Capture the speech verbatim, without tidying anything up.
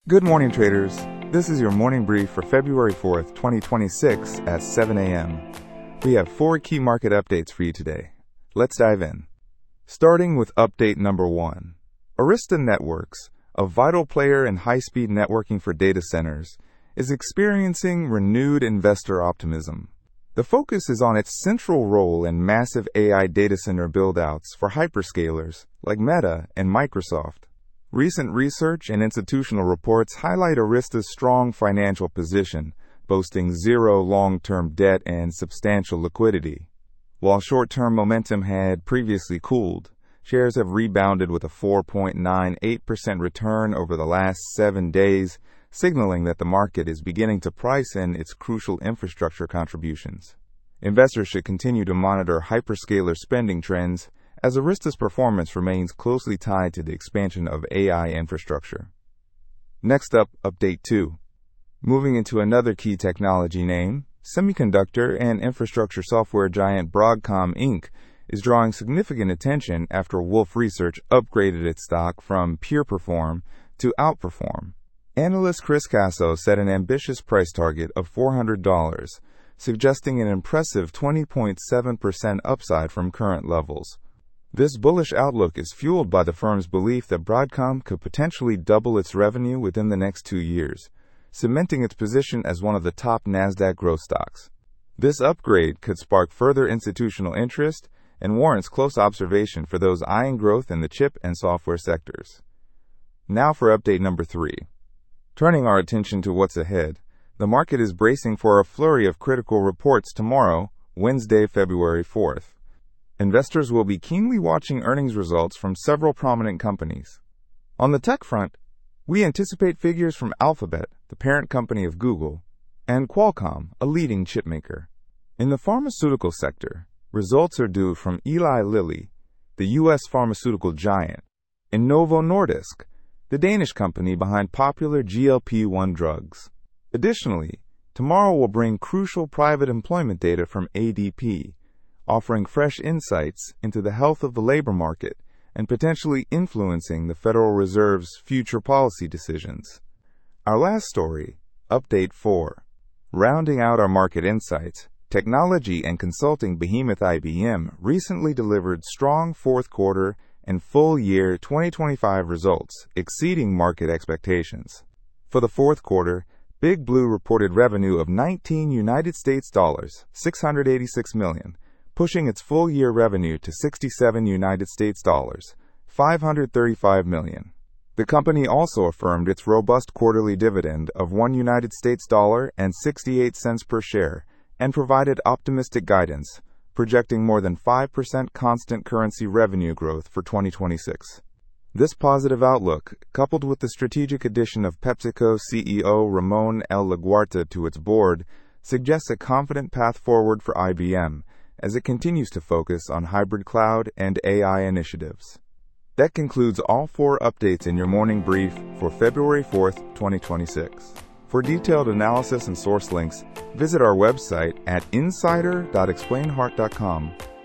Good morning, traders. This is your morning brief for February fourth, twenty twenty-six at seven a m We have four key market updates for you today. Let's dive in. Starting with update number one. Arista Networks, a vital player in high-speed networking for data centers, is experiencing renewed investor optimism. The focus is on its central role in massive A I data center build-outs for hyperscalers like Meta and Microsoft. Recent research and institutional reports highlight Arista's strong financial position, boasting zero long-term debt and substantial liquidity. While short-term momentum had previously cooled, shares have rebounded with a four point nine eight percent return over the last seven days, signaling that the market is beginning to price in its crucial infrastructure contributions. Investors should continue to monitor hyperscaler spending trends, as Arista's performance remains closely tied to the expansion of A I infrastructure. Next up, update two. Moving into another key technology name, semiconductor and infrastructure software giant Broadcom Incorporated is drawing significant attention after Wolfe Research upgraded its stock from peer perform to outperform. Analyst Chris Caso set an ambitious price target of four hundred dollars, suggesting an impressive twenty point seven percent upside from current levels. This bullish outlook is fueled by the firm's belief that Broadcom could potentially double its revenue within the next two years, cementing its position as one of the top NASDAQ growth stocks. This upgrade could spark further institutional interest and warrants close observation for those eyeing growth in the chip and software sectors. Now for update number three. Turning our attention to what's ahead, the market is bracing for a flurry of critical reports tomorrow, Wednesday, February fourth. Investors will be keenly watching earnings results from several prominent companies. On the tech front, we anticipate figures from Alphabet, the parent company of Google, and Qualcomm, a leading chipmaker. In the pharmaceutical sector, results are due from Eli Lilly, the U S pharmaceutical giant, and Novo Nordisk, the Danish company behind popular G L P one drugs. Additionally, tomorrow will bring crucial private employment data from A D P, offering fresh insights into the health of the labor market and potentially influencing the Federal Reserve's future policy decisions. Our last story, update four. Rounding out our market insights, technology and consulting behemoth I B M recently delivered strong fourth quarter and full year twenty twenty-five results, exceeding market expectations. For the fourth quarter, Big Blue reported revenue of nineteen United States dollars, six hundred eighty-six million, pushing its full-year revenue to sixty-seven United States dollars, five hundred thirty-five million. The company also affirmed its robust quarterly dividend of one United States dollar and sixty-eight cents per share and provided optimistic guidance, projecting more than five percent constant currency revenue growth for twenty twenty-six. This positive outlook, coupled with the strategic addition of PepsiCo C E O Ramon L. Laguarta to its board, suggests a confident path forward for I B M, as it continues to focus on hybrid cloud and A I initiatives. That concludes all four updates in your morning brief for February fourth, twenty twenty-six. For detailed analysis and source links, visit our website at insider dot explain heart dot com.